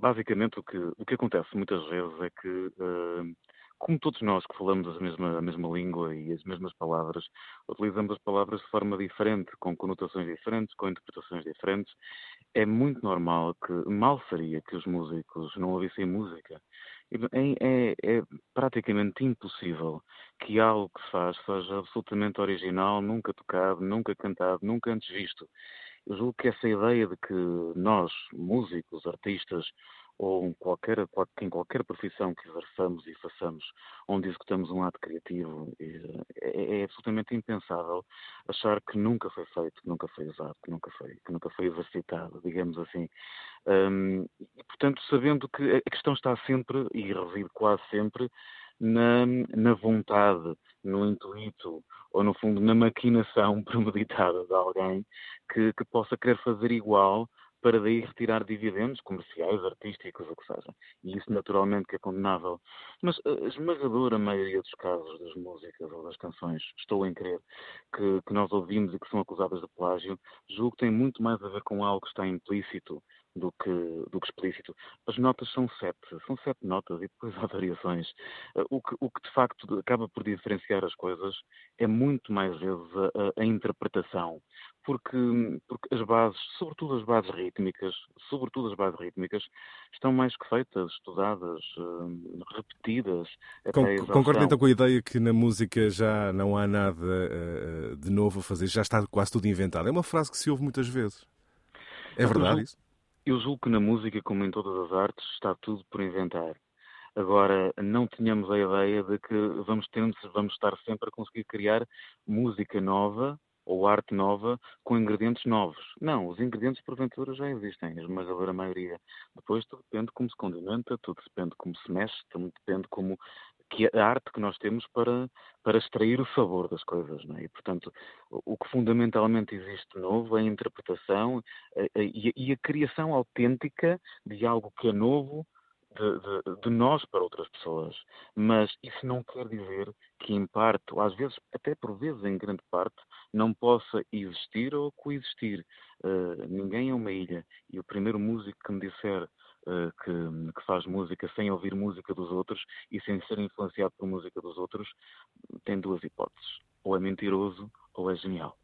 basicamente o que acontece muitas vezes é que, como todos nós que falamos a mesma língua e as mesmas palavras, utilizamos as palavras de forma diferente, com conotações diferentes, com interpretações diferentes. É muito normal que, mal seria que os músicos não ouvissem música. É praticamente impossível que algo que se faz seja absolutamente original, nunca tocado, nunca cantado, nunca antes visto. Eu julgo que essa ideia de que nós, músicos, artistas, ou em qualquer profissão que exerçamos e façamos, onde executamos um ato criativo, é absolutamente impensável achar que nunca foi feito, que nunca foi usado, que nunca foi exercitado, digamos assim. E, portanto, sabendo que a questão está sempre, e reside quase sempre, na vontade, no intuito, ou no fundo na maquinação premeditada de alguém que possa querer fazer igual para daí retirar dividendos comerciais, artísticos, o que seja. E isso naturalmente que é condenável. Mas a esmagadora maioria dos casos das músicas ou das canções, estou em crer, que nós ouvimos e que são acusadas de plágio, julgo que tem muito mais a ver com algo que está implícito do que explícito. As notas são sete notas e depois há variações. O que de facto acaba por diferenciar as coisas é muito mais vezes a interpretação, porque, porque as bases, sobretudo as bases rítmicas, estão mais que feitas, estudadas, repetidas até a Concordo então exaustão. com a ideia que na música já não há nada de novo a fazer, já está quase tudo inventado. É uma frase que se ouve muitas vezes. É Não, eu verdade julgo, isso? eu julgo que na música, como em todas as artes, está tudo por inventar. Agora, não tínhamos a ideia de que vamos estar sempre a conseguir criar música nova ou arte nova com ingredientes novos. Não, os ingredientes porventura já existem, a esmagadora maioria. Depois tudo depende como se condimenta, tudo depende como se mexe, tudo depende como que a arte que nós temos para extrair o sabor das coisas, não é? E, portanto, o que fundamentalmente existe novo é a interpretação e a criação autêntica de algo que é novo de nós para outras pessoas. Mas isso não quer dizer que, em parte, ou às vezes, até por vezes, em grande parte, não possa existir ou coexistir. Ninguém é uma ilha. E o primeiro músico que me disser que faz música sem ouvir música dos outros e sem ser influenciado por música dos outros, tem duas hipóteses. Ou é mentiroso ou é genial.